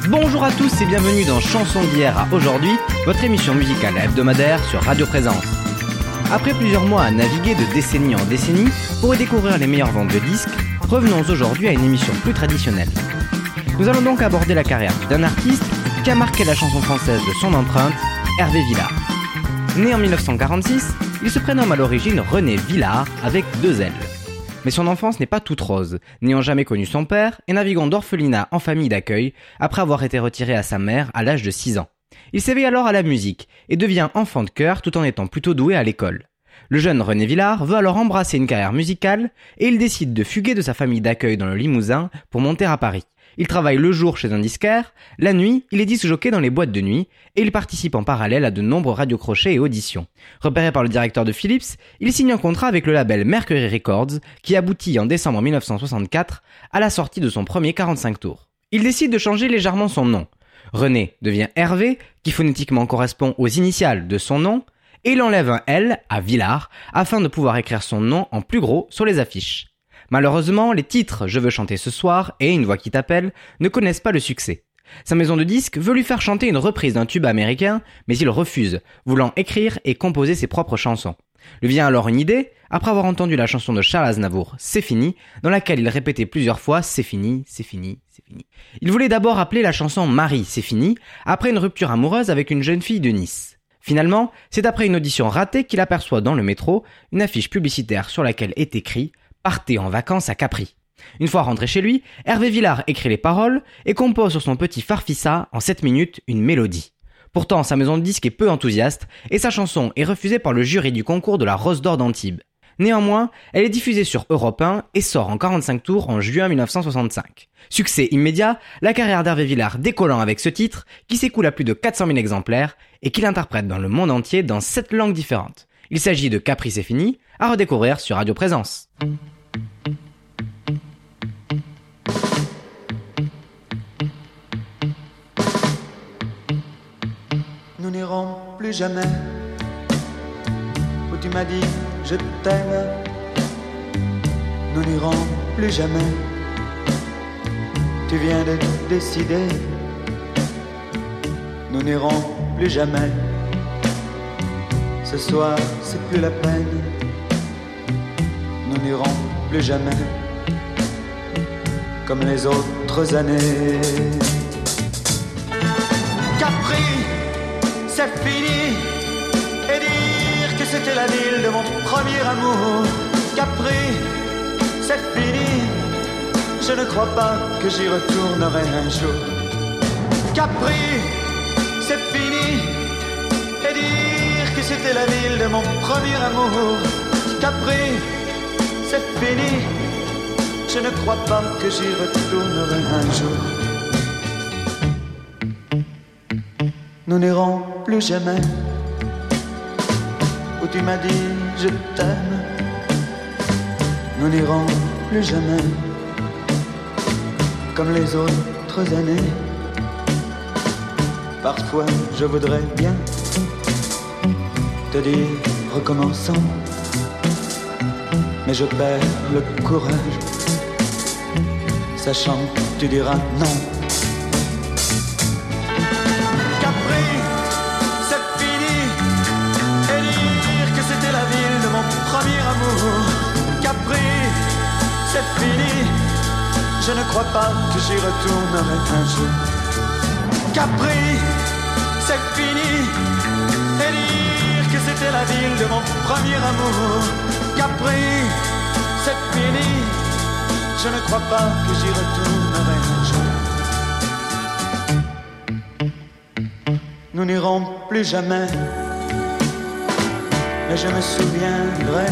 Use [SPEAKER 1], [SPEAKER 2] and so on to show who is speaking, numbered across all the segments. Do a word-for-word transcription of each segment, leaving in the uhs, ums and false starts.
[SPEAKER 1] Bonjour à tous et bienvenue dans Chansons d'hier à aujourd'hui, votre émission musicale hebdomadaire sur Radio Présence. Après plusieurs mois à naviguer de décennie en décennie pour y découvrir les meilleures ventes de disques, revenons aujourd'hui à une émission plus traditionnelle. Nous allons donc aborder la carrière d'un artiste qui a marqué la chanson française de son empreinte, Hervé Villard. Né en dix-neuf cent quarante-six, il se prénomme à l'origine René Villard avec deux L. Mais son enfance n'est pas toute rose, n'ayant jamais connu son père et naviguant d'orphelinat en famille d'accueil après avoir été retiré à sa mère à l'âge de six ans. Il s'éveille alors à la musique et devient enfant de chœur tout en étant plutôt doué à l'école. Le jeune René Villard veut alors embrasser une carrière musicale et il décide de fuguer de sa famille d'accueil dans le Limousin pour monter à Paris. Il travaille le jour chez un disquaire, la nuit, il est disc-jockey dans les boîtes de nuit et il participe en parallèle à de nombreux radiocrochets et auditions. Repéré par le directeur de Philips, il signe un contrat avec le label Mercury Records qui aboutit en décembre dix-neuf cent soixante-quatre à la sortie de son premier quarante-cinq tours. Il décide de changer légèrement son nom. René devient Hervé, qui phonétiquement correspond aux initiales de son nom, et il enlève un L à Villard afin de pouvoir écrire son nom en plus gros sur les affiches. Malheureusement, les titres « Je veux chanter ce soir » et « Une voix qui t'appelle » ne connaissent pas le succès. Sa maison de disques veut lui faire chanter une reprise d'un tube américain, mais il refuse, voulant écrire et composer ses propres chansons. Lui vient alors une idée, après avoir entendu la chanson de Charles Aznavour « C'est fini », dans laquelle il répétait plusieurs fois « C'est fini, c'est fini, c'est fini ». Il voulait d'abord appeler la chanson « Marie, c'est fini », après une rupture amoureuse avec une jeune fille de Nice. Finalement, c'est après une audition ratée qu'il aperçoit dans le métro une affiche publicitaire sur laquelle est écrit « Partez en vacances à Capri ». Une fois rentré chez lui, Hervé Villard écrit les paroles et compose sur son petit farfissa en sept minutes une mélodie. Pourtant, sa maison de disques est peu enthousiaste et sa chanson est refusée par le jury du concours de la Rose d'Or d'Antibes. Néanmoins, elle est diffusée sur Europe un et sort en quarante-cinq tours en juin dix-neuf cent soixante-cinq. Succès immédiat, la carrière d'Hervé Villard décollant avec ce titre qui s'écoule à plus de quatre cent mille exemplaires et qu'il interprète dans le monde entier dans sept langues différentes. Il s'agit de Capri c'est fini, à redécouvrir sur Radio Présence.
[SPEAKER 2] Nous n'irons plus jamais où tu m'as dit je t'aime. Nous n'irons plus jamais. Tu viens de décider. Nous n'irons plus jamais. Ce soir c'est plus la peine. Nous n'irons plus jamais comme les autres années. Capri, c'est fini. Et dire que c'était la ville de mon premier amour. Capri, c'est fini. Je ne crois pas que j'y retournerai un jour. Capri, c'est fini. Et dire que c'était la ville de mon premier amour. Capri, c'est fini. Je ne crois pas que j'y retournerai un jour. Nous n'irons plus jamais où tu m'as dit je t'aime. Nous n'irons plus jamais comme les autres années. Parfois je voudrais bien te dire recommençons, mais je perds le courage, sachant que tu diras non. Capri, c'est fini. Et dire que c'était la ville de mon premier amour. Capri, c'est fini. Je ne crois pas que j'y retournerai un jour. Capri, c'est fini. Et dire que c'était la ville de mon premier amour. Capri, c'est fini. Je ne crois pas que j'y retournerai un jour. Nous n'irons plus jamais, mais je me souviendrai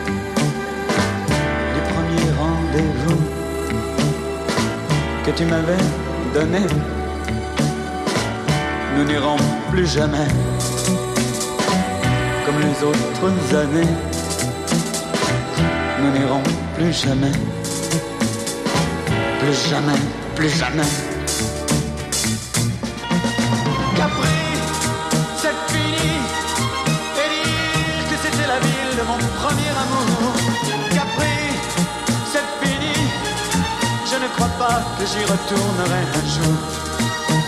[SPEAKER 2] du premier rendez-vous que tu m'avais donné. Nous n'irons plus jamais comme les autres années. Nous n'irons plus jamais. Plus jamais, plus jamais. Capri, c'est fini. Et dire que c'était la ville de mon premier amour. Capri, c'est fini. Je ne crois pas que j'y retournerai un jour.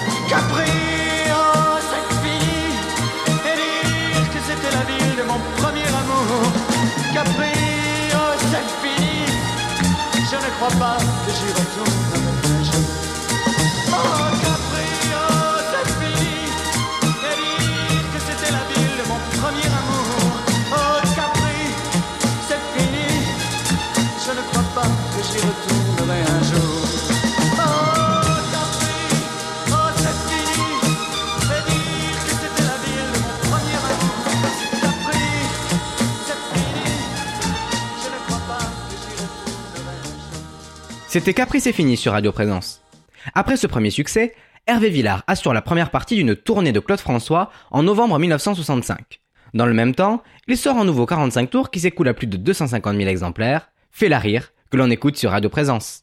[SPEAKER 1] C'était Capri c'est fini sur Radio Présence. Après ce premier succès, Hervé Villard assure la première partie d'une tournée de Claude François en novembre mille neuf cent soixante-cinq. Dans le même temps, il sort un nouveau quarante-cinq tours qui s'écoule à plus de deux cent cinquante mille exemplaires, Fais-la rire, que l'on écoute sur Radio Présence.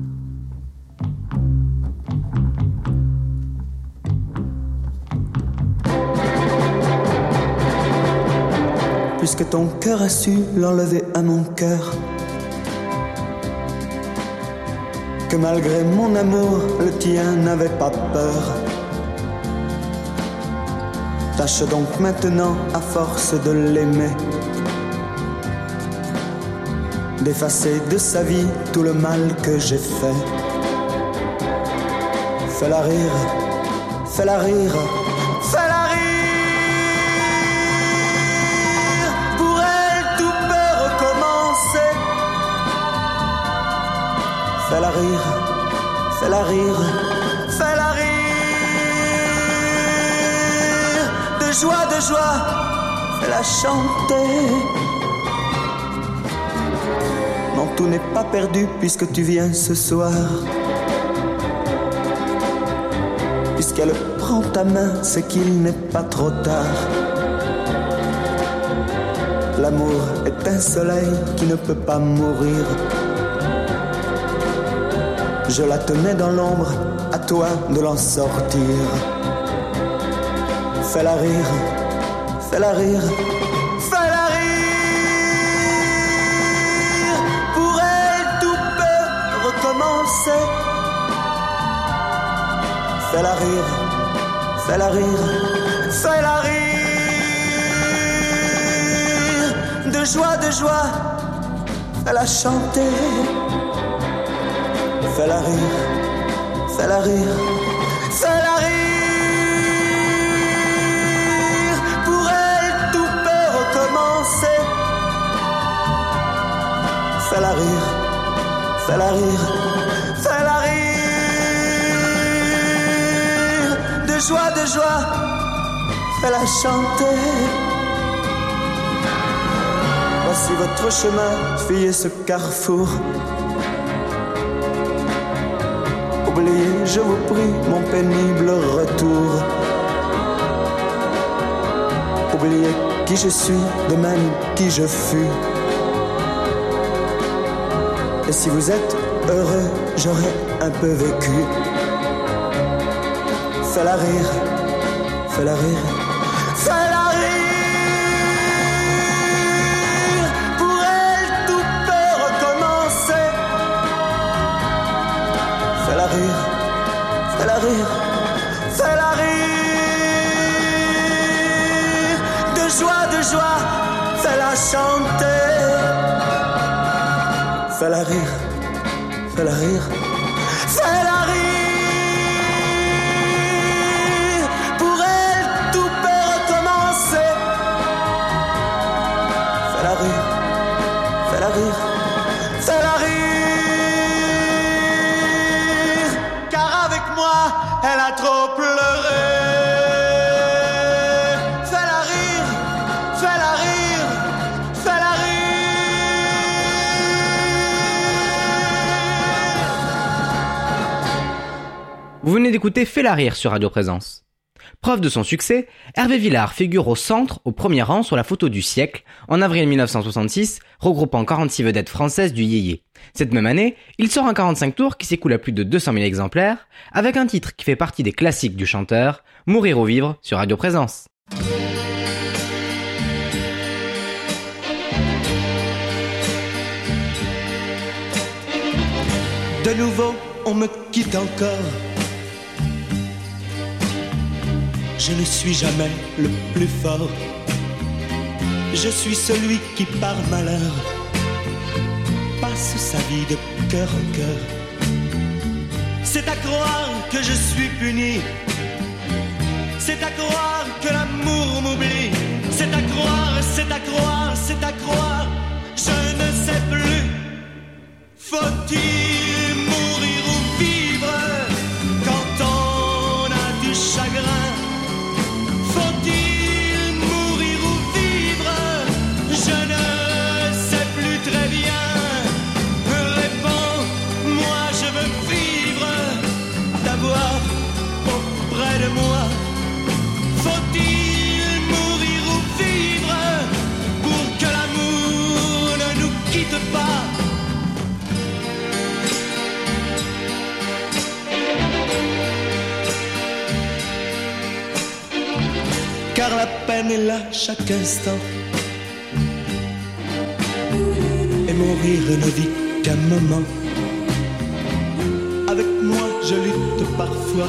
[SPEAKER 2] Puisque ton cœur a su l'enlever à mon cœur, que malgré mon amour, le tien n'avait pas peur. Tâche donc maintenant, à force de l'aimer, d'effacer de sa vie tout le mal que j'ai fait. Fais-la rire, fais-la rire, fais-la rire. Pour elle, tout peut recommencer. Fais-la rire, fais-la rire, fais-la rire. De joie, de joie, fais-la chanter. Non, tout n'est pas perdu puisque tu viens ce soir. Puisqu'elle prend ta main, c'est qu'il n'est pas trop tard. L'amour est un soleil qui ne peut pas mourir. Je la tenais dans l'ombre, à toi de l'en sortir. Fais-la rire, fais-la rire, fais-la rire. Pour elle, tout peut recommencer. Fais-la rire, fais-la rire, fais-la rire. De joie, de joie, fais-la chanter. Fais-la rire, fais-la rire, fais-la rire. Pour elle, tout peut recommencer. Fais-la rire, fais-la rire, fais-la rire. De joie, de joie, fais-la chanter. Voici votre chemin, fuyez ce carrefour. Oubliez, je vous prie, mon pénible retour. Oubliez qui je suis, de même qui je fus. Et si vous êtes heureux, j'aurais un peu vécu. Fais-la rire, fais-la rire, fais-la rire. Pour elle, tout peut recommencer. Fais-la rire, fais-la rire, fais-la rire. De joie, de joie, fais-la chanter. Fais-la rire, fais-la rire, fais-la rire. Pour elle, tout peut recommencer. Fais-la rire, fais-la rire, fais-la rire. Car avec moi, elle a trop pleuré. Fais-la rire, fais-la rire, fais-la rire.
[SPEAKER 1] Vous venez d'écouter Fais-la rire sur Radio Présence. Preuve de son succès, Hervé Villard figure au centre, au premier rang sur la photo du siècle, en avril mille neuf cent soixante-six, regroupant quarante-six vedettes françaises du yéyé. Cette même année, il sort un quarante-cinq tours qui s'écoule à plus de deux cent mille exemplaires, avec un titre qui fait partie des classiques du chanteur, Mourir ou vivre sur Radio Présence.
[SPEAKER 2] De nouveau, on me quitte encore. Je ne suis jamais le plus fort. Je suis celui qui, par malheur, passe sa vie de cœur en cœur. C'est à croire que je suis puni. C'est à croire que l'amour m'oublie. C'est à croire, c'est à croire, c'est à croire. Je ne sais plus. Faut-il mourir ou vivre quand on a du chagrin? Faut-il mourir ou vivre? Je ne sais plus très bien. Réponds-moi moi. Faut-il mourir ou vivre pour que l'amour ne nous quitte pas? Car la peine est là chaque instant, et mourir ne vit qu'un moment. Avec moi je lutte parfois,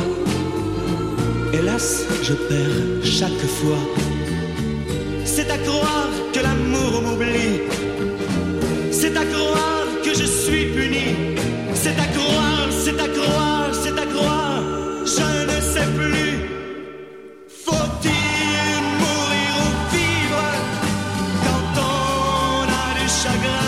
[SPEAKER 2] hélas je perds chaque fois. C'est à croire que l'amour m'oublie, c'est à croire que je suis puni. C'est à croire, c'est à croire, c'est à croire, je ne sais plus. Faut-il mourir ou vivre quand on a du chagrin?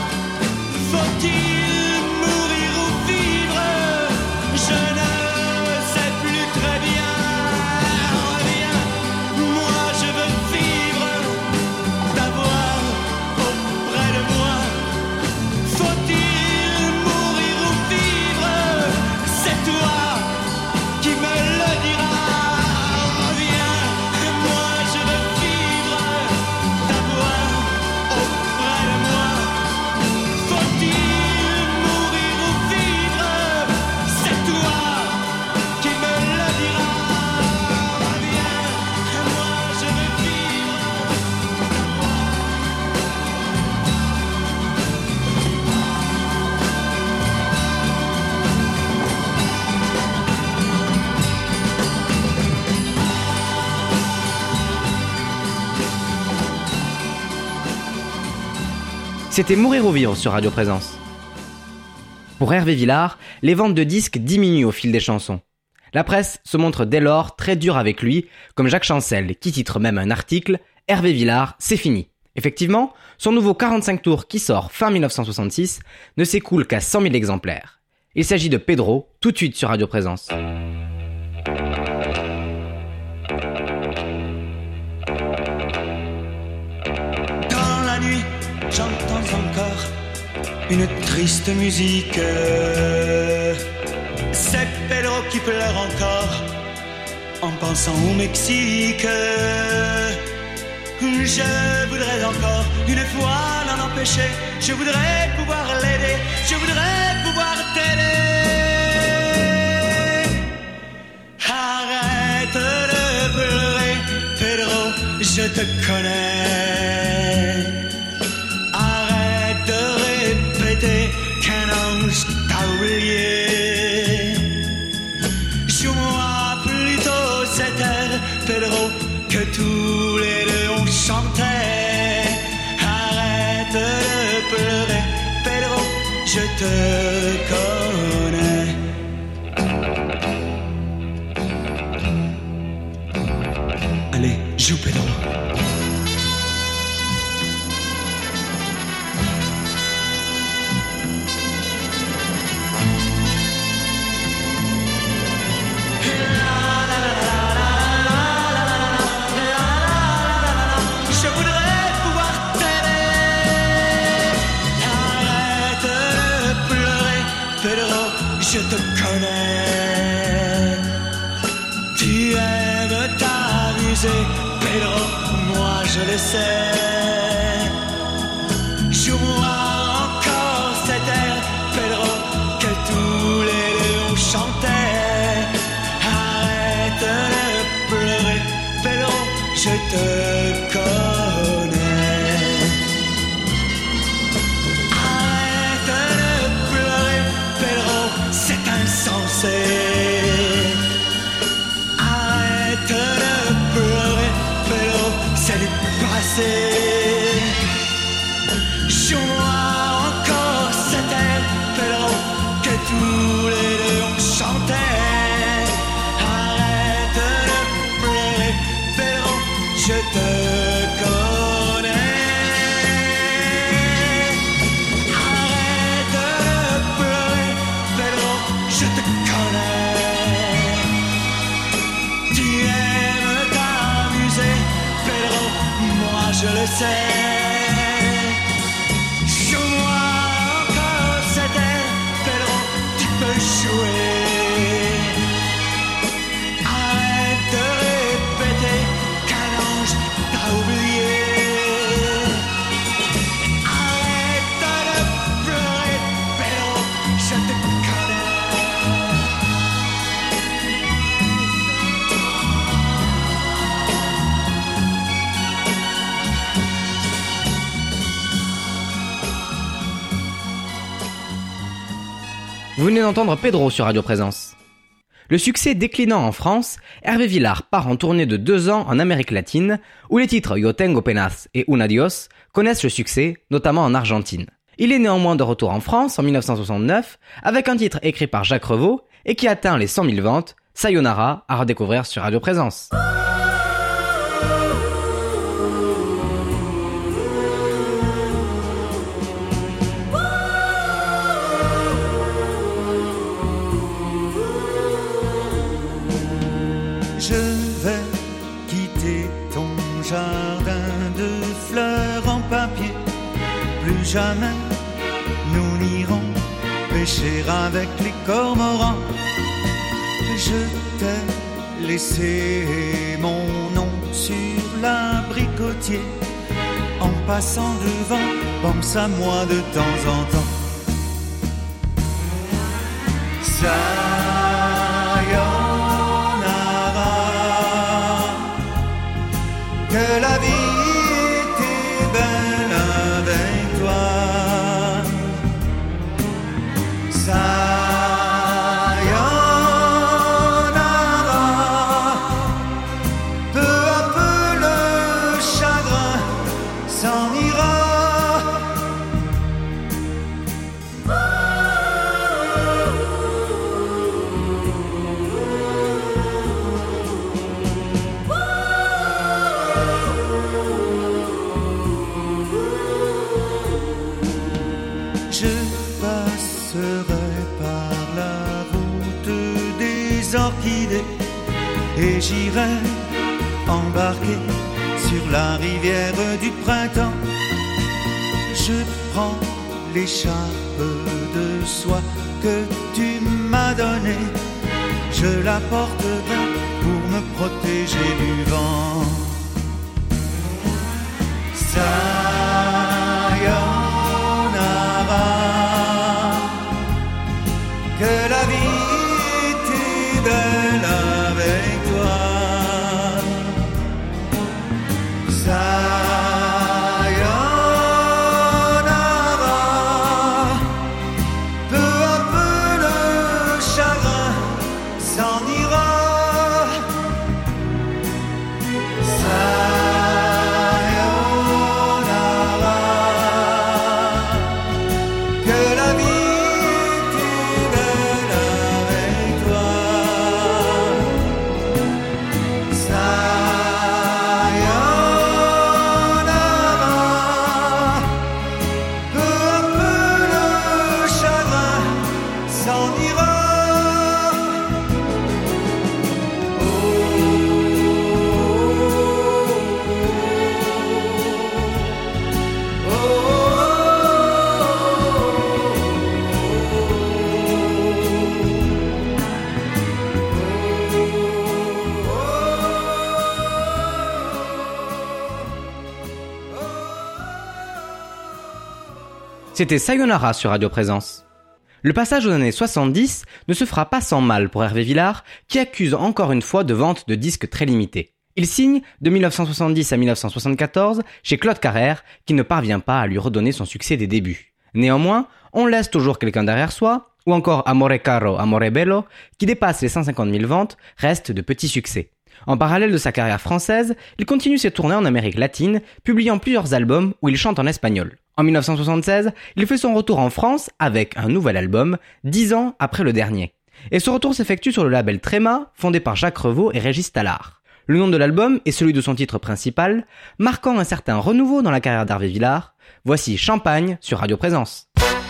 [SPEAKER 2] Faut-il mourir ou vivre? Je ne sais plus très bien. Reviens, moi je veux vivre, t'avoir auprès de moi. Faut-il mourir ou vivre? C'est toi qui me le diras. Reviens, moi je veux vivre, t'avoir auprès de moi. Faut-il mourir ou vivre? C'est toi qui me le diras. Reviens, moi je veux vivre.
[SPEAKER 1] C'était Mourir ou vivre sur Radio Présence. Pour Hervé Villard, les ventes de disques diminuent au fil des chansons. La presse se montre dès lors très dure avec lui, comme Jacques Chancel, qui titre même un article « Hervé Villard, c'est fini ». Effectivement, son nouveau quarante-cinq tours qui sort fin dix-neuf cent soixante-six ne s'écoule qu'à cent mille exemplaires. Il s'agit de Pedro, tout de suite sur Radio Présence.
[SPEAKER 2] Dans la nuit, j'entends encore une triste musique. C'est Pedro qui pleure encore en pensant au Mexique. Je voudrais encore une fois l'en empêcher. Je voudrais pouvoir l'aider. Je voudrais pouvoir t'aider. Arrête de pleurer, Pedro, je te connais. Arrête de répéter qu'un ange t'a oublié. Joue-moi plutôt cet air, Pedro, que tous les deux on chantait. Arrête de pleurer, Pedro, je te connais. Allez, joue Pedro. Je voudrais pouvoir t'aider. Arrête de pleurer, Pedro, je te connais. Tu aimes t'amuser, Pedro, moi je le sais. Joue-moi encore cet air, Pedro, que tous les deux on chantait. Arrête de pleurer, Pedro, je te connais. Arrête de pleurer, Pedro, c'est insensé. Arrête de pleurer, Pedro, c'est du passé. Joue-moi encore cet air, Pedro, que tous les deux on chantait. Arrête de pleurer, Pedro, je te connais. Arrête de pleurer, Pedro, je te connais. Tu aimes t'amuser, Pedro, moi je le sais. Joue-moi encore cet air, Pedro, tu peux jouer. Arrête
[SPEAKER 1] Vous venez d'entendre Pedro sur Radio Présence. Le succès déclinant en France, Hervé Villard part en tournée de deux ans en Amérique latine, où les titres Yo Tengo Penas et Un Adiós connaissent le succès, notamment en Argentine. Il est néanmoins de retour en France en dix-neuf cent soixante-neuf, avec un titre écrit par Jacques Revaux et qui atteint les cent mille ventes, Sayonara, à redécouvrir sur Radio Présence.
[SPEAKER 2] Je vais quitter ton jardin de fleurs en papier. Plus jamais nous n'irons pêcher avec les cormorans. Je t'ai laissé mon nom sur l'abricotier. En passant devant, pense à moi de temps en temps. Ça que la vie était belle avec toi. Sayonara. Peu à peu le chagrin s'en ira. Je passerai par la route des orchidées et j'irai embarquer sur la rivière du printemps. Je prends l'écharpe de soie que tu m'as donnée. Je la porterai pour me protéger du vent. Sayonara. Que la vie était belle avec toi. Sayonara. Peu à peu le chagrin s'en ira. Sayonara. Que la vie était belle avec toi. Sayonara. Peu à peu le chagrin s'en ira. Oh, oh, oh,
[SPEAKER 1] C'était Sayonara sur Radio Présence. Le passage aux années soixante-dix ne se fera pas sans mal pour Hervé Villard, qui accuse encore une fois de vente de disques très limitées. Il signe de dix-neuf cent soixante-dix à dix-neuf cent soixante-quatorze chez Claude Carrère, qui ne parvient pas à lui redonner son succès des débuts. Néanmoins, On laisse toujours quelqu'un derrière soi, ou encore Amore Caro, Amore Bello, qui dépasse les cent cinquante mille ventes, reste de petits succès. En parallèle de sa carrière française, il continue ses tournées en Amérique latine, publiant plusieurs albums où il chante en espagnol. En dix-neuf cent soixante-seize, il fait son retour en France avec un nouvel album, dix ans après le dernier. Et ce retour s'effectue sur le label Tréma, fondé par Jacques Revaux et Régis Tallard. Le nom de l'album est celui de son titre principal, marquant un certain renouveau dans la carrière d'Hervé Villard. Voici Champagne sur Radio Présence.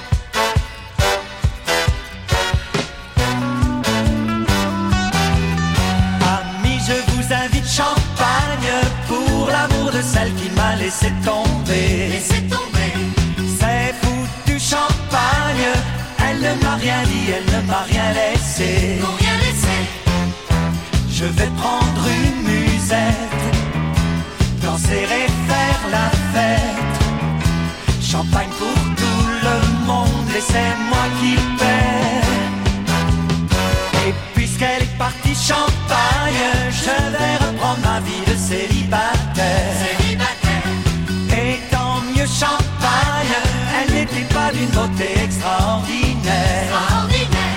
[SPEAKER 2] Amis, je vous invite champagne pour l'amour de celle qui m'a laissé tomber.
[SPEAKER 3] Laissez tomber.
[SPEAKER 2] C'est foutu champagne, elle ne m'a rien dit, elle ne m'a rien laissé.
[SPEAKER 3] Pour rien laisser.
[SPEAKER 2] Je vais prendre une musette, danser et faire la fête. Champagne pour tout le monde et c'est moi qui paie. Et puisqu'elle est partie champagne, je vais reprendre ma vie de célibataire.
[SPEAKER 3] Célibataire.
[SPEAKER 2] Et tant mieux champagne, elle n'était pas d'une beauté extraordinaire.
[SPEAKER 3] Extraordinaire.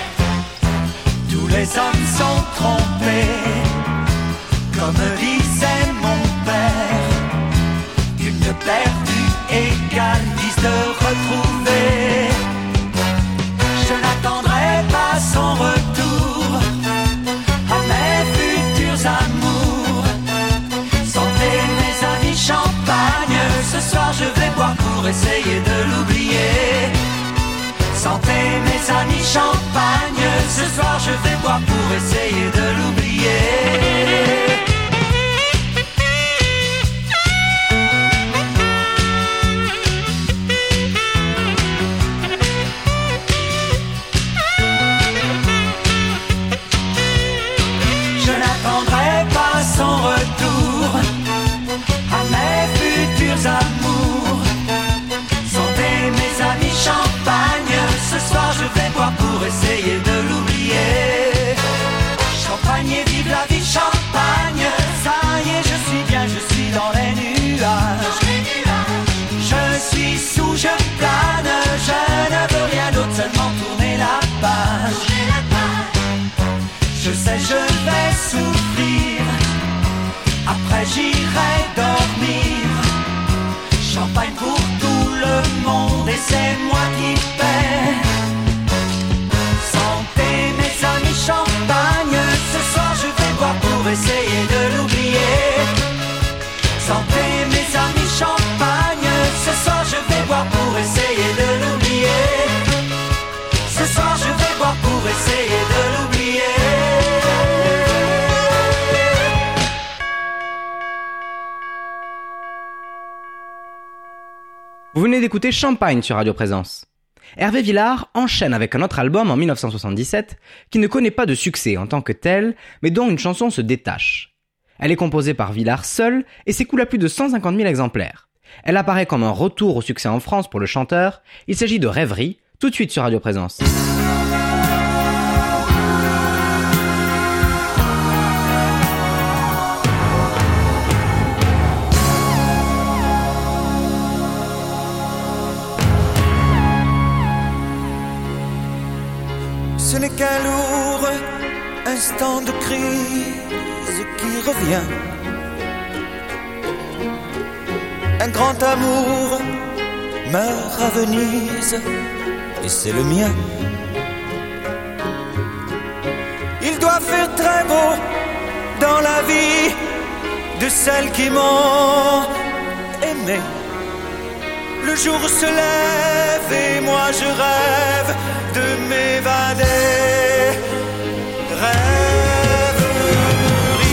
[SPEAKER 2] les hommes sont trompés. Comme disait mon père, une perdue égale dix de retrouver. Je n'attendrai pas son retour à mes futurs amours. Santé mes amis, champagne, ce soir je vais boire pour essayer de l'oublier. Santé mes amis, champagne, ce soir je vais boire pour essayer de l'oublier. Je n'attendrai pas son retour à mes futurs amours. Santé mes amis, champagne, ce soir je vais boire pour essayer de l'oublier. Champagne et vive la vie, champagne, ça y est je suis bien, je suis dans les nuages. Je suis sous, je plane, je ne veux rien d'autre, seulement tourner la page. Je sais je vais souffrir, après j'irai dormir. Champagne pour tout le monde et c'est moi qui paie. Santé mes amis, champagne, ce soir je vais boire pour essayer de l'oublier. Santé mes amis, champagne, ce soir je vais boire pour essayer de l'oublier. Ce soir je vais boire pour essayer de l'oublier.
[SPEAKER 1] Vous venez d'écouter Champagne sur Radio Présence. Hervé Villard enchaîne avec un autre album en dix-neuf cent soixante-dix-sept qui ne connaît pas de succès en tant que tel, mais dont une chanson se détache. Elle est composée par Villard seul et s'écoule à plus de cent cinquante mille exemplaires. Elle apparaît comme un retour au succès en France pour le chanteur. Il s'agit de Rêverie, tout de suite sur Radio Présence.
[SPEAKER 2] Ce n'est qu'un lourd instant de crise qui revient. Un grand amour meurt à Venise et c'est le mien. Il doit faire très beau dans la vie de celles qui m'ont aimé. Le jour se lève et moi je rêve de m'évader. Rêverie.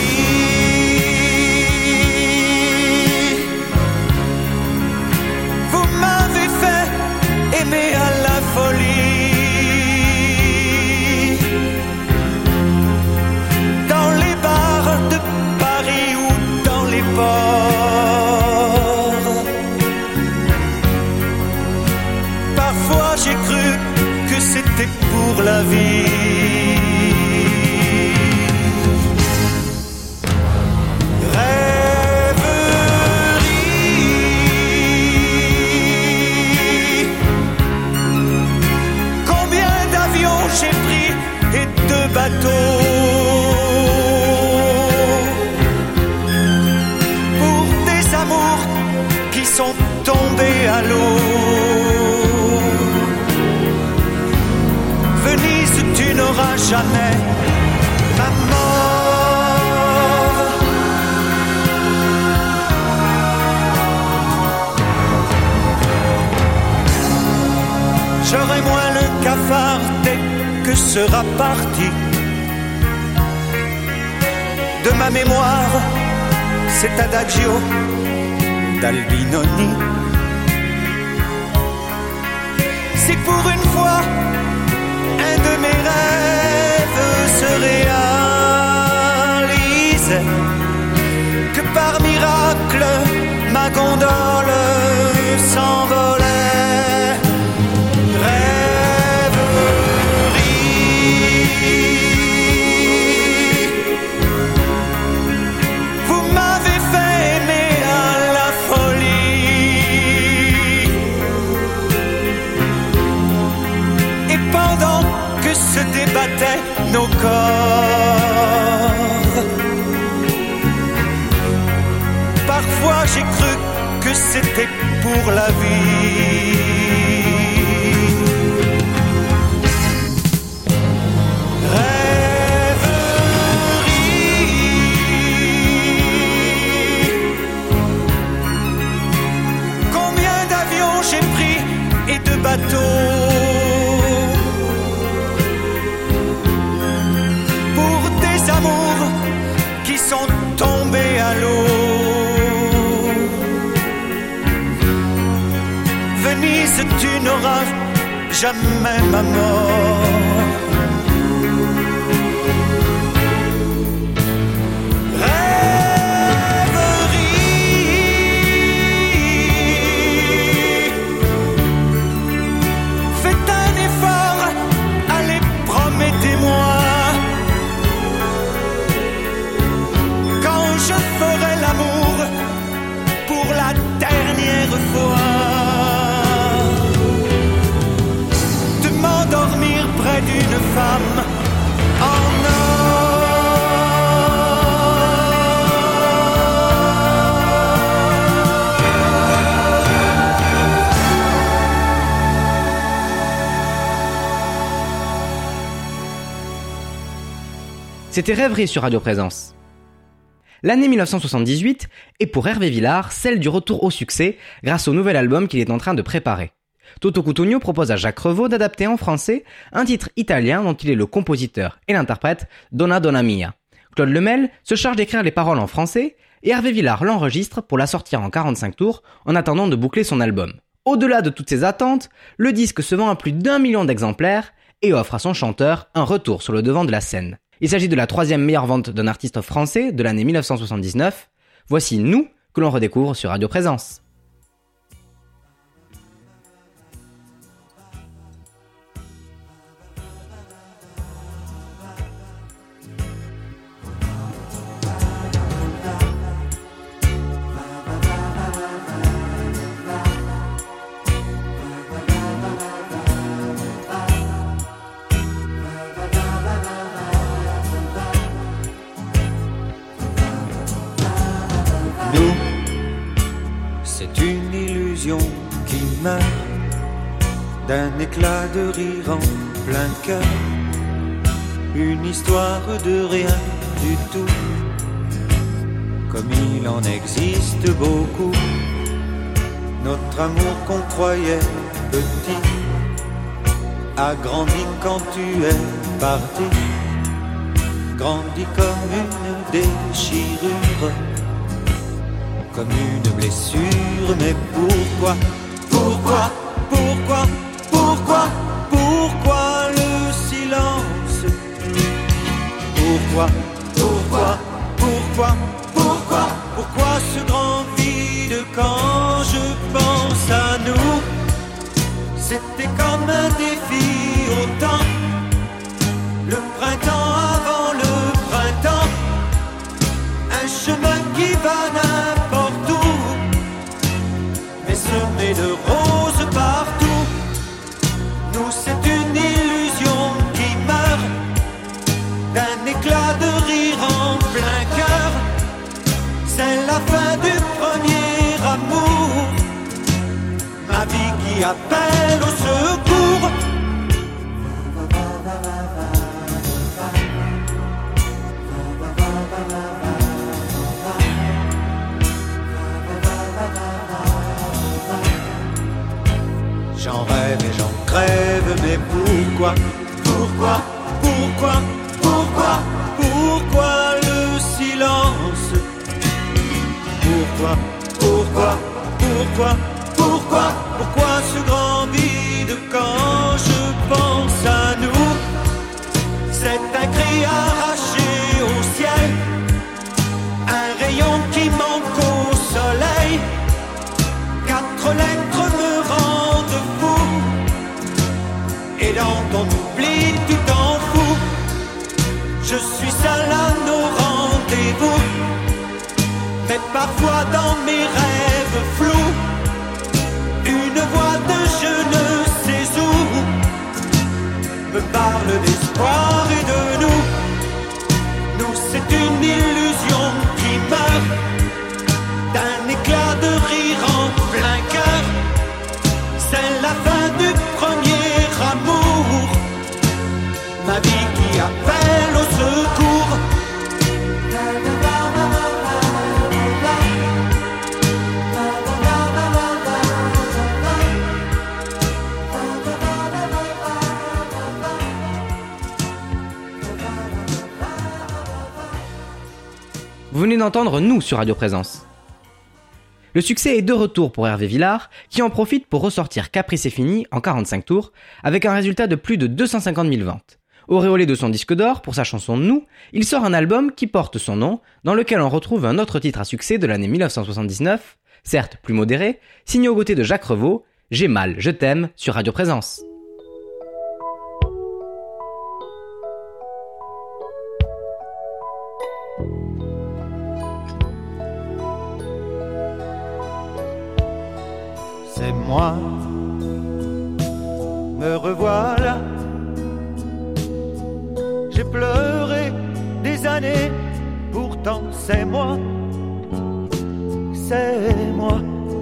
[SPEAKER 2] Vous m'avez fait aimer à la folie. Dans les bars de Paris ou dans les ports. Parfois j'ai cru que c'était pour la vie. Rêverie. Combien d'avions j'ai pris et de bateaux pour des amours qui sont tombés à l'eau. Venise, tu n'auras jamais ma mort. J'aurai moins le cafard dès que sera parti de ma mémoire cet adagio d'Albinoni. Si pour une fois un de mes rêves se réalise, que par miracle ma gondole s'envolait. Rêverie. Vous m'avez fait aimer à la folie. Et pendant que se débattaient nos corps, j'ai cru que c'était pour la vie. Pour des amours qui sont tombés à l'eau. Venise, tu n'auras jamais ma mort. D'une femme en
[SPEAKER 1] C'était Rêverie sur Radio Présence. L'année mille neuf cent soixante-dix-huit est pour Hervé Villard celle du retour au succès grâce au nouvel album qu'il est en train de préparer. Toto Cutugno propose à Jacques Revaux d'adapter en français un titre italien dont il est le compositeur et l'interprète, Donna Donna Mia. Claude Lemel se charge d'écrire les paroles en français et Hervé Villard l'enregistre pour la sortir en quarante-cinq tours en attendant de boucler son album. Au-delà de toutes ses attentes, le disque se vend à plus d'un million d'exemplaires et offre à son chanteur un retour sur le devant de la scène. Il s'agit de la troisième meilleure vente d'un artiste français de l'année mille neuf cent soixante-dix-neuf. Voici Nous que l'on redécouvre sur Radio Présence.
[SPEAKER 2] Nous, c'est une illusion qui meurt d'un éclat de rire en plein cœur. Une histoire de rien du tout, comme il en existe beaucoup. Notre amour qu'on croyait petit a grandi quand tu es parti, grandi comme une déchirure, comme une blessure. Mais pourquoi, pourquoi, pourquoi, pourquoi, pourquoi le silence? Pourquoi, pourquoi, pourquoi, pourquoi, pourquoi ce grand vide quand je pense à nous? C'était comme un défi autant, le printemps avant le printemps, un chemin qui va n'importe où, mais semé de roses partout. Nous, c'est une illusion qui meurt d'un éclat de rire en plein cœur. C'est la fin du premier amour, ma vie qui appelle au secours. J'en rêve et j'en crève, mais pourquoi, pourquoi, pourquoi, pourquoi, pourquoi le silence? Pourquoi, pourquoi, pourquoi, pourquoi, pourquoi ce grand vide quand je pense à nous? C'est un cri arraché au ciel, un rayon qui manque au soleil, quatre lettres me rendent fou, et dans ton oubli tu t'en fous. Je suis seul à nos rendez-vous, mais parfois dans mes rêves flous, une voix de je ne sais où me parle d'espoir et de nous. Nous, c'est une illusion qui meurt d'un éclat
[SPEAKER 1] Vous venez d'entendre Nous sur Radio Présence. Le succès est de retour pour Hervé Villard, qui en profite pour ressortir Caprice c'est fini en quarante-cinq tours, avec un résultat de plus de deux cent cinquante mille ventes. Auréolé de son disque d'or pour sa chanson Nous, il sort un album qui porte son nom, dans lequel on retrouve un autre titre à succès de l'année dix-neuf cent soixante-dix-neuf, certes plus modéré, signé aux côtés de Jacques Revaux, J'ai mal, je t'aime sur Radio Présence.
[SPEAKER 2] C'est moi, me revoilà. J'ai pleuré des années, pourtant c'est moi, c'est moi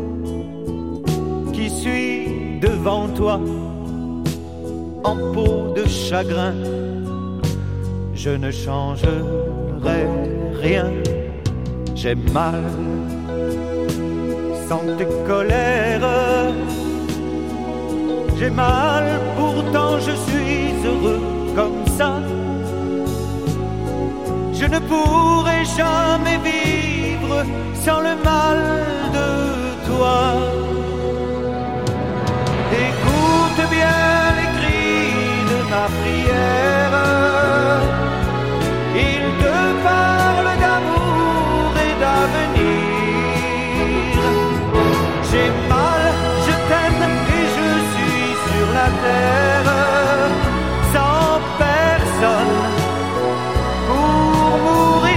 [SPEAKER 2] qui suis devant toi, en peau de chagrin. Je ne changerai rien, j'ai mal sans tes colères. J'ai mal, pourtant je suis heureux comme ça. Je ne pourrai jamais vivre sans le mal de toi. Écoute bien les cris de ma prière. Ils te parlent d'amour et d'avenir. J'ai mal, je t'aime et je suis sur la terre sans personne pour mourir.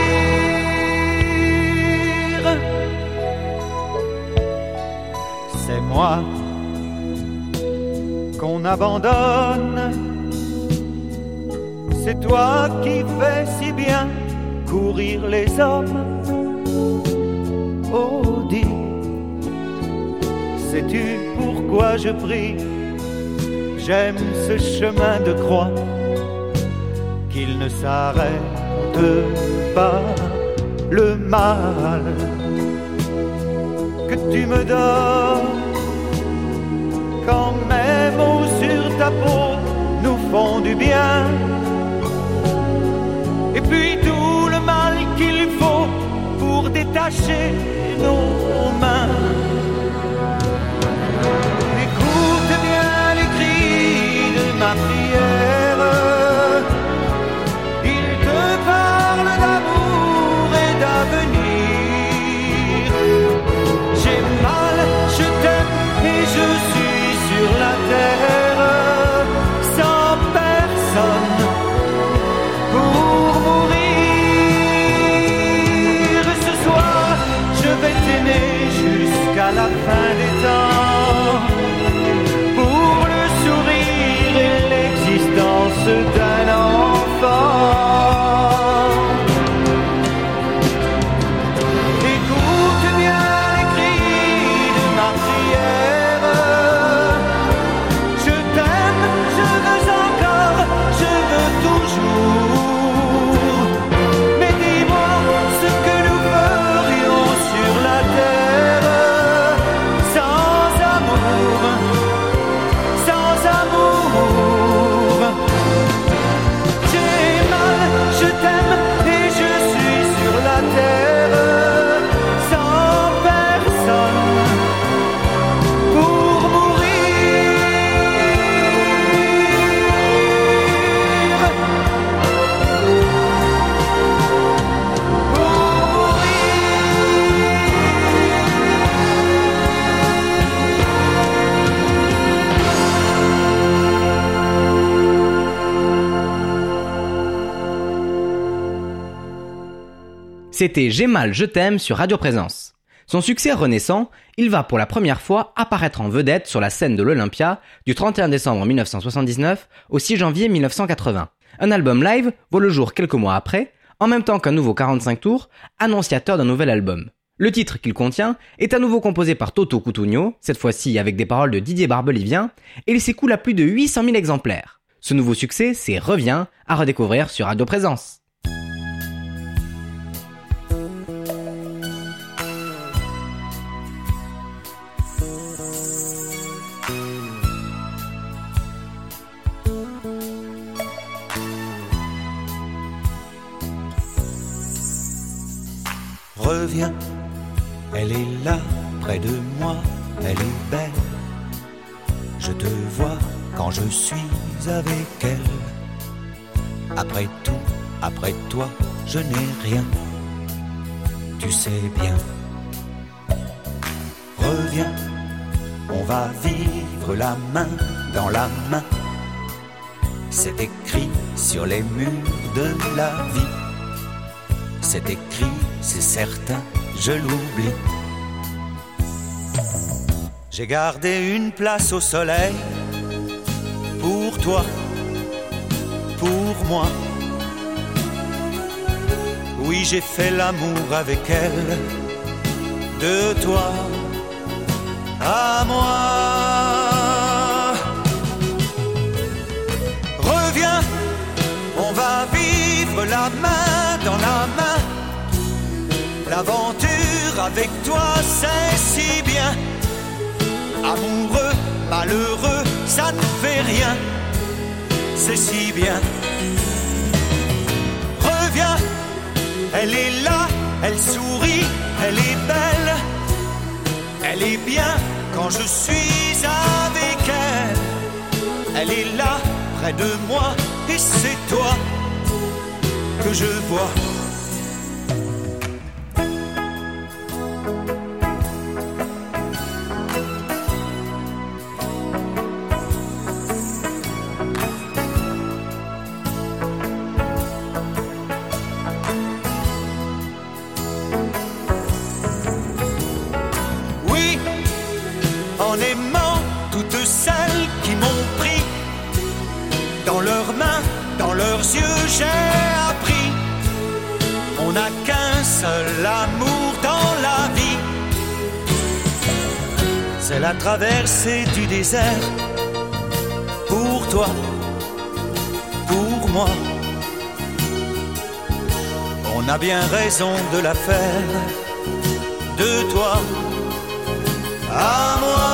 [SPEAKER 2] C'est moi qu'on abandonne. C'est toi qui fais si bien courir les hommes. Oh, dis, sais-tu pourquoi je prie? J'aime ce chemin de croix, qu'il ne s'arrête pas. Le mal que tu me donnes, quand mes mots sur ta peau nous font du bien. Et puis tout le mal qu'il faut pour détacher nos mains. Écoute bien les cris de ma prière. Ils te parlent d'amour et d'avenir. J'ai mal, je t'aime et je suis sur la terre sans personne pour mourir. Ce soir, je vais t'aimer jusqu'à la fin des temps, pour le sourire et l'existence d'un enfant. Écoute bien les cris de ma prière. Je t'aime, je veux encore, je veux toujours. Mais dis-moi ce que nous ferions sur la terre sans amour, sans amour. J'ai mal, je t'aime et je suis sur la terre sans personne pour mourir.
[SPEAKER 1] C'était J'ai mal, je t'aime sur Radio Présence. Son succès renaissant, il va pour la première fois apparaître en vedette sur la scène de l'Olympia du trente et un décembre mille neuf cent soixante-dix-neuf au six janvier mille neuf cent quatre-vingts. Un album live voit le jour quelques mois après, en même temps qu'un nouveau quarante-cinq tours, annonciateur d'un nouvel album. Le titre qu'il contient est à nouveau composé par Toto Cutugno, cette fois-ci avec des paroles de Didier Barbelivien, et il s'écoule à plus de huit cent mille exemplaires. Ce nouveau succès, c'est Reviens, à redécouvrir sur Radio Présence.
[SPEAKER 2] Reviens, elle est là, près de moi, elle est belle. Je te vois quand je suis avec elle. Après tout, après toi, je n'ai rien. Tu sais bien. Reviens, on va vivre la main dans la main. C'est écrit sur les murs de la vie. C'est écrit, c'est certain, je l'oublie. J'ai gardé une place au soleil pour toi, pour moi. Oui, j'ai fait l'amour avec elle, de toi à moi. Reviens, on va vivre la main dans la main. L'aventure avec toi, c'est si bien. Amoureux, malheureux, ça ne fait rien. C'est si bien. Reviens, elle est là, elle sourit, elle est belle. Elle est bien quand je suis avec elle. Elle est là, près de moi, et c'est toi que je vois. En aimant toutes celles qui m'ont pris dans leurs mains, dans leurs yeux, j'ai appris. On n'a qu'un seul amour dans la vie. C'est la traversée du désert. Pour toi, pour moi. On a bien raison de la faire. De toi à moi.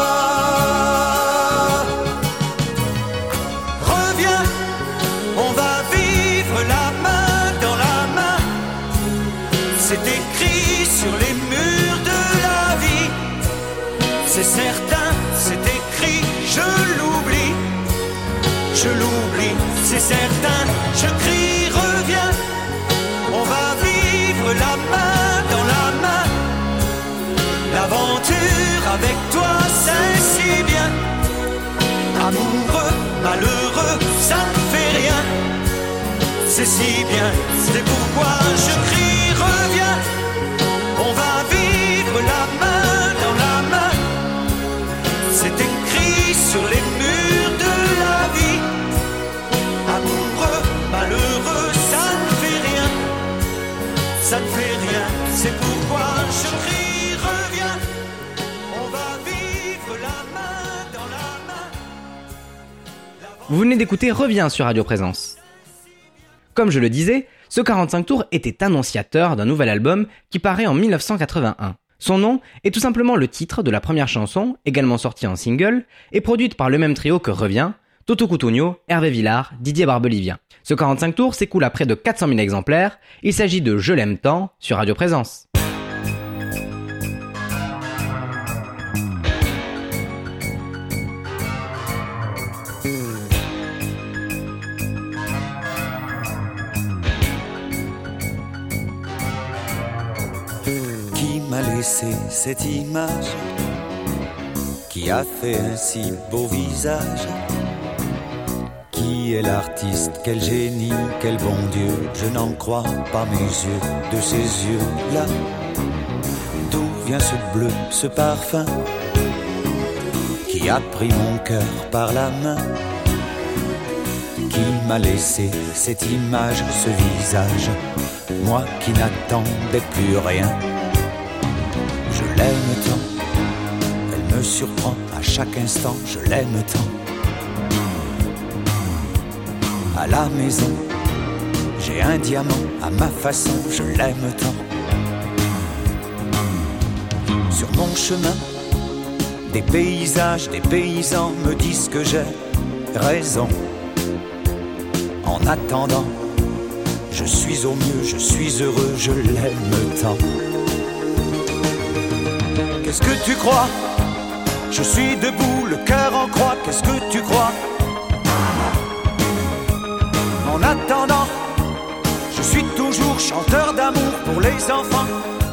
[SPEAKER 2] Reviens, on va vivre la main dans la main. C'est écrit sur les murs de la vie. C'est certain, c'est écrit, je l'oublie. Je l'oublie, c'est certain, je crie reviens. On va vivre la main dans la main. L'aventure avec toi, c'est si bien. Amoureux, malheureux, ça ne fait rien. C'est si bien, c'est pourquoi je crie reviens. On va vivre la main dans la main. C'est écrit sur les murs de la vie. Amoureux, malheureux, ça ne fait rien. Ça ne fait rien, c'est pourquoi je crie.
[SPEAKER 1] Vous venez d'écouter Reviens sur Radio Présence. Comme je le disais, ce quarante-cinq tours était annonciateur d'un nouvel album qui paraît en dix-neuf cent quatre-vingt-un. Son nom est tout simplement le titre de la première chanson, également sortie en single, et produite par le même trio que Reviens, Toto Cutugno, Hervé Villard, Didier Barbelivien. Ce quarante-cinq tours s'écoule à près de quatre cent mille exemplaires, il s'agit de Je l'aime tant sur Radio Présence.
[SPEAKER 2] M'a laissé cette image qui a fait un si beau visage. Qui est l'artiste, quel génie, quel bon Dieu. Je n'en crois pas mes yeux, de ces yeux-là. D'où vient ce bleu, ce parfum qui a pris mon cœur par la main. Qui m'a laissé cette image, ce visage, moi qui n'attendais plus rien. Je l'aime tant, elle me surprend à chaque instant, je l'aime tant. À la maison, j'ai un diamant à ma façon, je l'aime tant. Sur mon chemin, des paysages, des paysans me disent que j'ai raison. En attendant, je je suis au mieux, je suis heureux, je l'aime tant. Qu'est-ce que tu crois? Je suis debout, le cœur en croix, qu'est-ce que tu crois? En attendant, je suis toujours chanteur d'amour pour les enfants.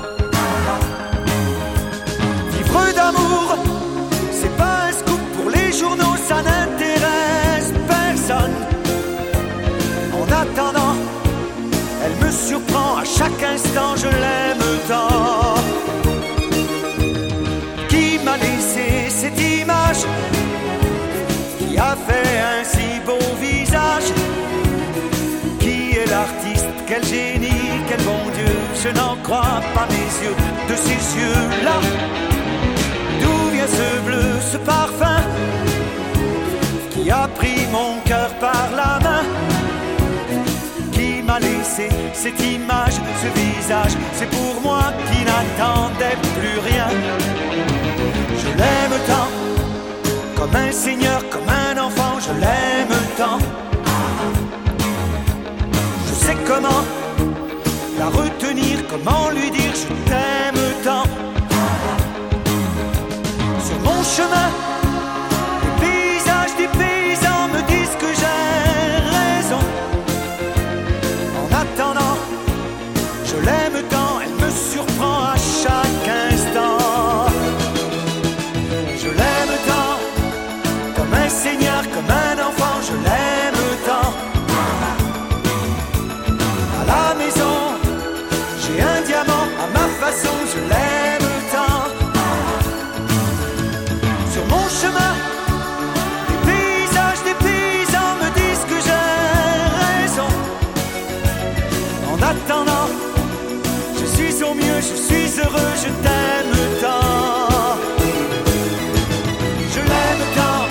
[SPEAKER 2] Vivre d'amour, c'est pas un scoop pour les journaux, ça n'intéresse personne. En attendant, elle me surprend à chaque instant, je l'aime tant. Qui m'a laissé cette image, qui a fait un si beau visage? Qui est l'artiste? Quel génie, quel bon Dieu? Je n'en crois pas mes yeux, de ces yeux-là. D'où vient ce bleu, ce parfum, qui a pris mon cœur par la main? Qui m'a laissé cette image, ce visage? C'est pour moi qui n'attendais plus rien. Je l'aime tant, comme un seigneur, comme un enfant, je l'aime tant. Je sais comment la retenir, comment lui dire je t'aime tant. Sur mon chemin, les paysages des paysans me disent que j'ai raison. En attendant, je l'aime tant, elle me surprend à chaque instant. Je l'aime tant, comme un seigneur, comme un enfant, je l'aime tant. À la maison, j'ai un diamant à ma façon, je l'aime tant. Sur mon chemin, les paysages des paysans me disent que j'ai raison. En attendant, je suis au mieux, je suis heureux, je t'aime tant. Je l'aime tant.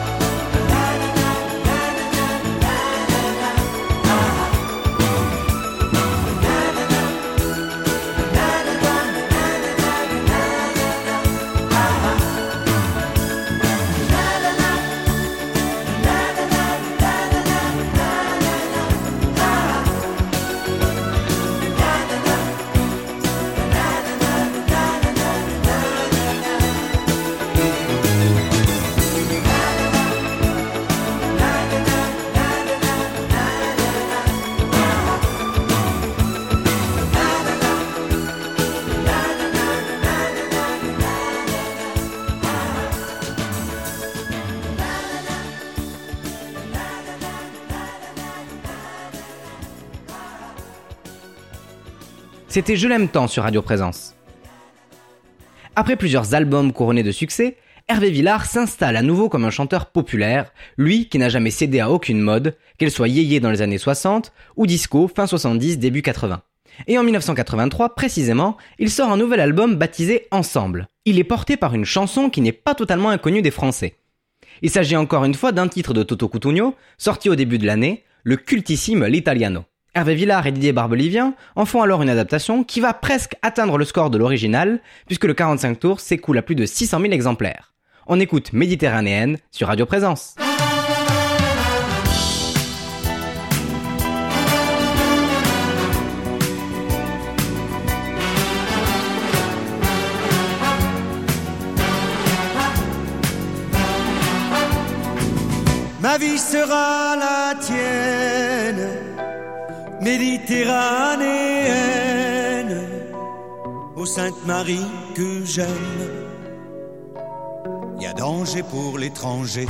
[SPEAKER 1] C'était Je l'aime tant sur Radio Présence. Après plusieurs albums couronnés de succès, Hervé Villard s'installe à nouveau comme un chanteur populaire, lui qui n'a jamais cédé à aucune mode, qu'elle soit yéyé dans les années soixante ou disco fin soixante-dix début quatre-vingts. Et en dix-neuf cent quatre-vingt-trois, précisément, il sort un nouvel album baptisé Ensemble. Il est porté par une chanson qui n'est pas totalement inconnue des Français. Il s'agit encore une fois d'un titre de Toto Cutugno, sorti au début de l'année, le cultissime L'Italiano. Hervé Villard et Didier Barbelivien en font alors une adaptation qui va presque atteindre le score de l'original, puisque le quarante-cinq tours s'écoule à plus de six cent mille exemplaires. On écoute Méditerranéenne sur Radio Présence.
[SPEAKER 2] Ma vie sera la tienne, méditerranéenne, ô Sainte Marie que j'aime. Y a danger pour l'étranger.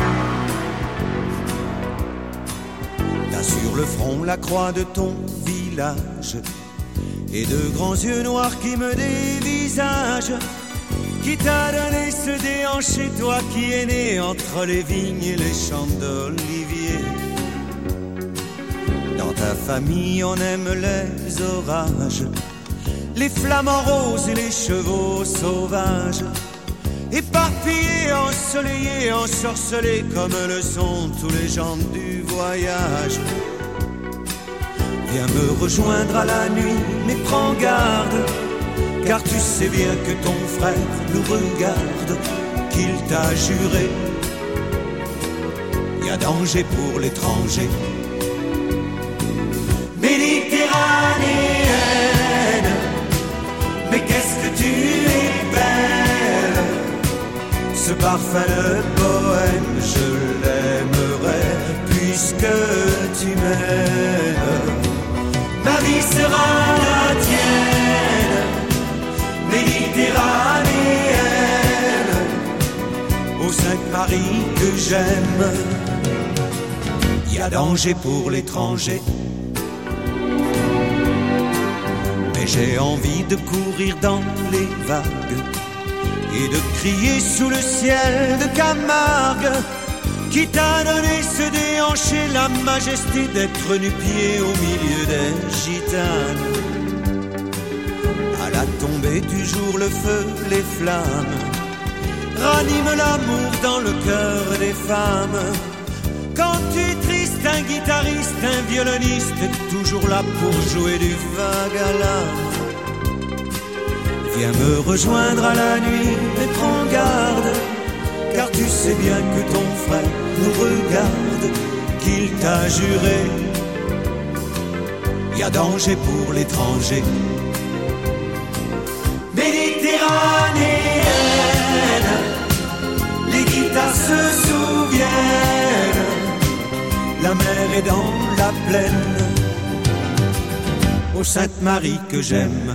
[SPEAKER 2] T'as sur le front la croix de ton village et de grands yeux noirs qui me dévisagent. Qui t'a donné ce déhanché, toi qui es né entre les vignes et les champs d'olivier? Dans ta famille on aime les orages, les flamants roses et les chevaux sauvages, éparpillés, ensoleillés, ensorcelés comme le sont tous les gens du voyage. Viens me rejoindre à la nuit, mais prends garde, car tu sais bien que ton frère nous regarde, qu'il t'a juré, y a danger pour l'étranger. Méditerranée, méditerranéenne, mais qu'est-ce que tu es belle. Ce parfum de poème, je l'aimerais puisque tu m'aimes. Ma vie sera la tienne, méditerranéenne, ô Sainte-Marie que j'aime. Y a danger pour l'étranger, mais j'ai envie de courir dans les vagues et de crier sous le ciel de Camargue, qui t'a donné ce déhanché, la majesté d'être nu-pied au milieu des gitanes. À la tombée du jour, le feu, les flammes raniment l'amour dans le cœur des femmes. Quand tu es triste, un guitariste, un violoniste est toujours là pour jouer du vague à l'âme. Viens me rejoindre à la nuit, mais prends garde, car tu sais bien que ton frère nous regarde, qu'il t'a juré. Y a danger pour l'étranger. Méditerranéenne, les guitares se souviennent, la mer est dans la plaine, ô Sainte-Marie que j'aime.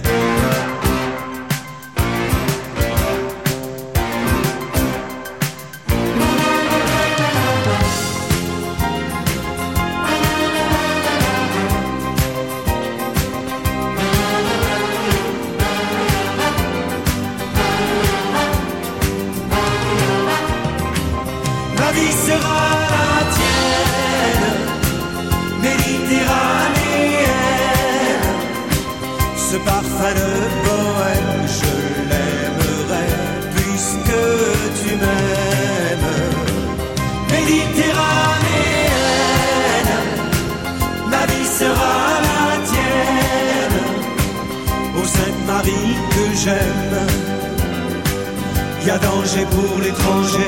[SPEAKER 2] Y a danger pour l'étranger.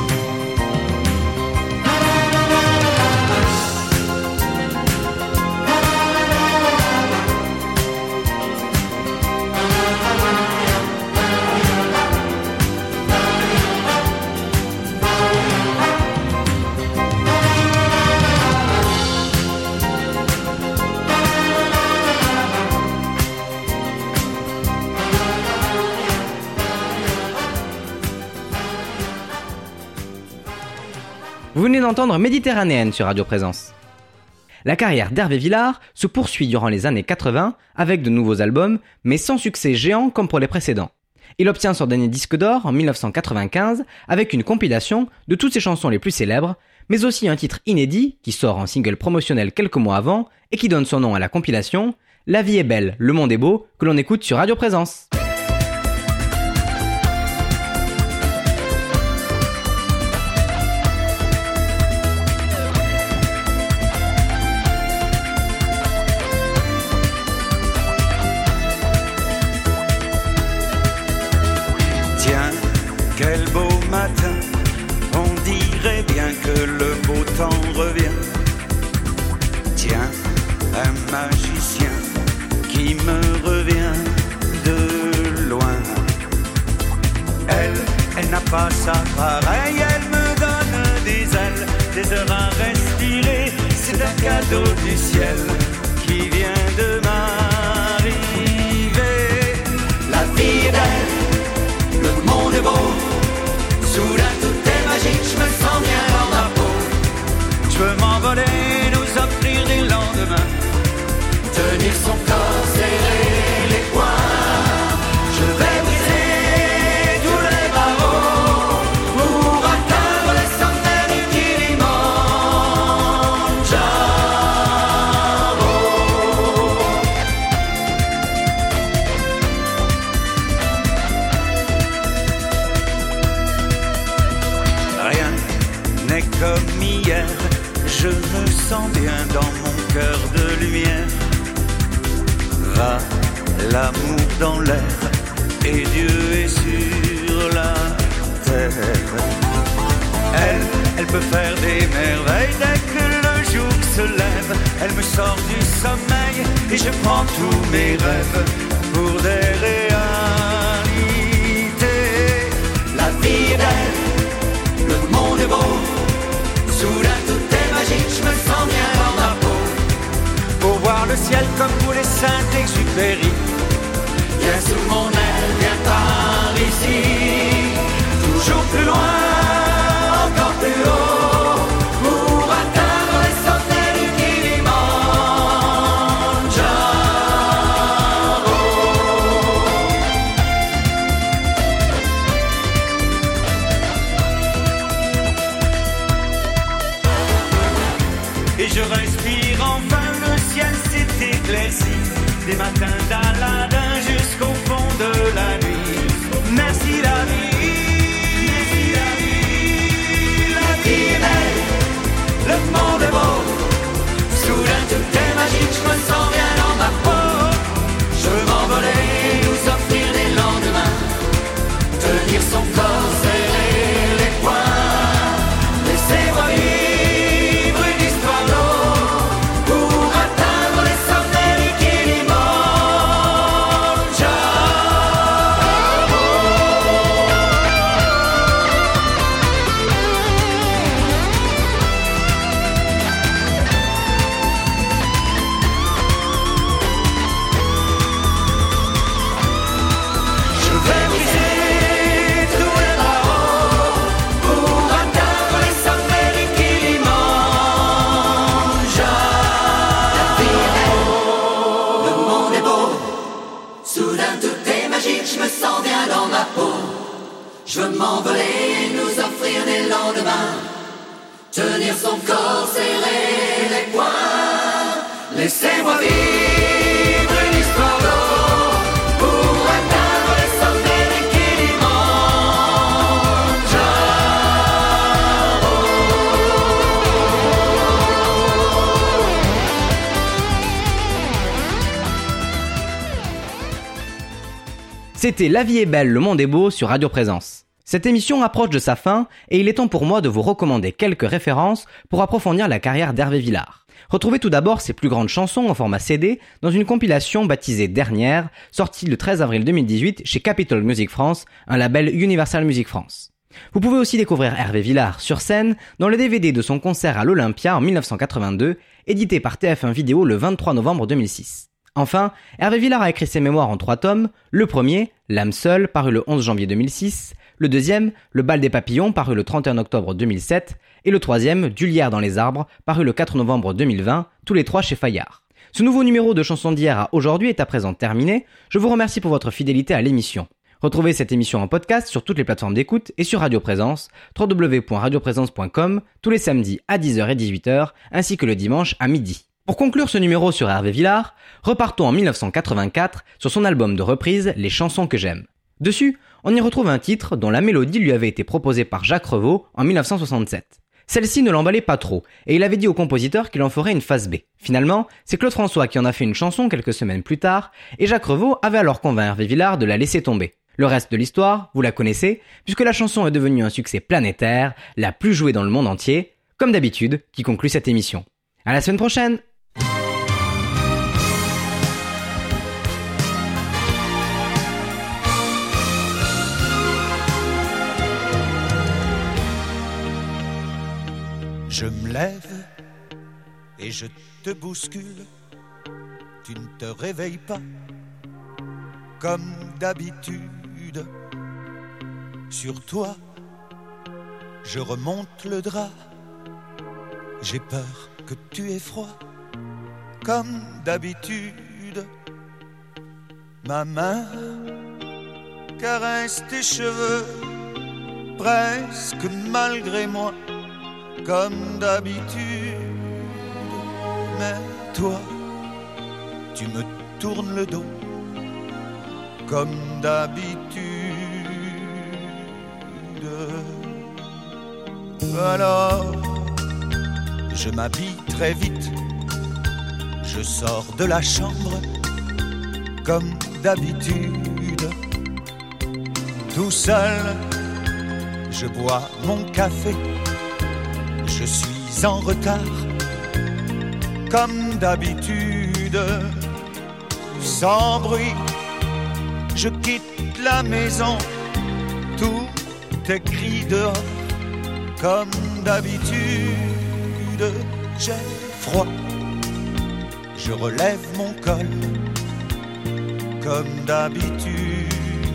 [SPEAKER 1] Vous venez d'entendre Méditerranéenne sur Radio Présence. La carrière d'Hervé Villard se poursuit durant les années quatre-vingts avec de nouveaux albums, mais sans succès géant comme pour les précédents. Il obtient son dernier disque d'or en dix-neuf cent quatre-vingt-quinze avec une compilation de toutes ses chansons les plus célèbres, mais aussi un titre inédit qui sort en single promotionnel quelques mois avant et qui donne son nom à la compilation La vie est belle, le monde est beau, que l'on écoute sur Radio Présence.
[SPEAKER 2] Quel beau matin, on dirait bien que le beau temps revient. Tiens, un magicien qui me revient de loin. Elle, elle n'a pas sa pareille, elle me donne des ailes, des heures à respirer. C'est un cadeau du ciel qui vient de m'arriver. La vie est belle, le monde est beau. Soudain tout est magique, je me sens bien dans ma peau. Je veux m'envoler, nous offrir des lendemains, tenir son corps, serrer les poings. Je vais briser tous les barreaux pour atteindre les sommets du Kilimanjaro. Rien n'est comme hier, je me sens bien dans mon cœur de lumière. Va l'amour dans l'air et Dieu est sur la terre. Elle, elle peut faire des merveilles dès que le jour se lève. Elle me sort du sommeil et je prends tous mes rêves pour des réalités. La vie est belle, le monde est beau, soudain tout est magique, je me sens bien dans ma peau. Pour voir le ciel comme pour les Saint-Exupéry, viens sous mon aile, viens par ici, toujours plus loin, encore plus haut, pour atteindre les sommets du Kilimandjaro. Et je respire enfin, le ciel s'est éclairci, des matins d'Aladin jusqu'au fond de la nuit. Merci la vie, la vie est belle, le monde est beau, soudain tout est magique, je me sens bien dans ma peau. Je veux m'envoler, nous offrir des lendemains, tenir son corps, serrer les poings, laissez-moi vivre une histoire d'eau, pour atteindre les sommets du Kilimandjaro. Je vais briser tous les barreaux pour atteindre les sommets du Kilimandjaro. La vie est belle, le monde est beau, soudain tout est magique, je me sens bien dans ma peau. Je veux m'envoler, nous offrir des lendemains, tenir son corps, serrer les poings, laissez-moi vivre une histoire d'eau, pour atteindre les sommets du Kilimandjaro.
[SPEAKER 1] C'était La vie est belle, le monde est beau sur Radio Présence. Cette émission approche de sa fin et il est temps pour moi de vous recommander quelques références pour approfondir la carrière d'Hervé Villard. Retrouvez tout d'abord ses plus grandes chansons en format C D dans une compilation baptisée Dernière, sortie le treize avril deux mille dix-huit chez Capitol Music France, un label Universal Music France. Vous pouvez aussi découvrir Hervé Villard sur scène dans le D V D de son concert à l'Olympia en dix-neuf cent quatre-vingt-deux, édité par T F un Vidéo le vingt-trois novembre deux mille six. Enfin, Hervé Villard a écrit ses mémoires en trois tomes, le premier, L'âme seule, paru le onze janvier deux mille six, le deuxième, Le bal des papillons, paru le trente et un octobre deux mille sept, et le troisième, Du lierre dans les arbres, paru le quatre novembre deux mille vingt, tous les trois chez Fayard. Ce nouveau numéro de Chansons d'hier à aujourd'hui est à présent terminé, je vous remercie pour votre fidélité à l'émission. Retrouvez cette émission en podcast sur toutes les plateformes d'écoute et sur Radio Présence, w w w point radio présence point com, tous les samedis à dix heures et dix-huit heures, ainsi que le dimanche à midi. Pour conclure ce numéro sur Hervé Villard, repartons en dix-neuf cent quatre-vingt-quatre sur son album de reprise Les chansons que j'aime. Dessus, on y retrouve un titre dont la mélodie lui avait été proposée par Jacques Revaux en dix-neuf cent soixante-sept. Celle-ci ne l'emballait pas trop, et il avait dit au compositeur qu'il en ferait une phase B. Finalement, c'est Claude François qui en a fait une chanson quelques semaines plus tard, et Jacques Revaux avait alors convaincu Hervé Villard de la laisser tomber. Le reste de l'histoire, vous la connaissez, puisque la chanson est devenue un succès planétaire, la plus jouée dans le monde entier, comme d'habitude, qui conclut cette émission. À la semaine prochaine!
[SPEAKER 2] Je me lève et je te bouscule, tu ne te réveilles pas comme d'habitude. Sur toi, je remonte le drap, j'ai peur que tu aies froid comme d'habitude. Ma main caresse tes cheveux, presque malgré moi, comme d'habitude. Mais toi, tu me tournes le dos, comme d'habitude. Alors, je m'habille très vite, je sors de la chambre, comme d'habitude. Tout seul, je bois mon café, je suis en retard, comme d'habitude. sans bruit, je quitte la maison, tout est gris dehors, comme d'habitude, j'ai froid, je relève mon col, comme d'habitude,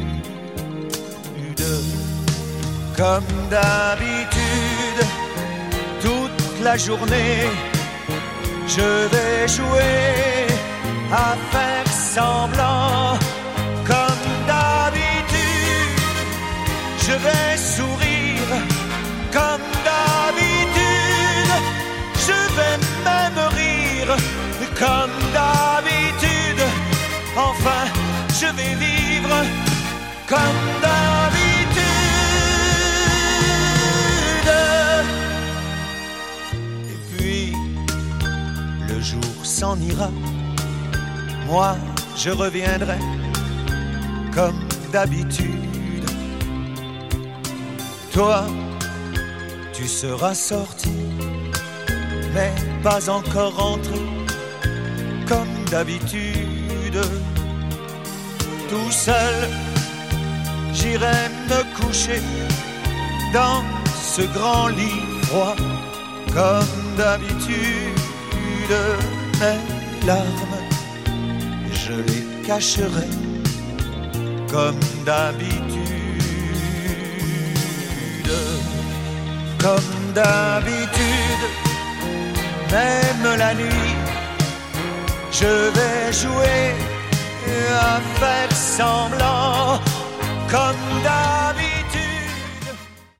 [SPEAKER 2] comme d'habitude, toute la journée, je vais jouer à faire semblant, comme d'habitude, je vais sourire, comme d'habitude, je vais même rire, comme d'habitude, enfin, je vais vivre, comme d'habitude. Et puis, le jour s'en ira, moi je reviendrai comme d'habitude. Toi, tu seras sorti, mais pas encore rentré comme d'habitude. Tout seul, j'irai me coucher dans ce grand lit froid comme d'habitude. Mes larmes, je les cacherai comme d'habitude, comme d'habitude, même la nuit, je vais jouer à faire semblant, comme d'habitude.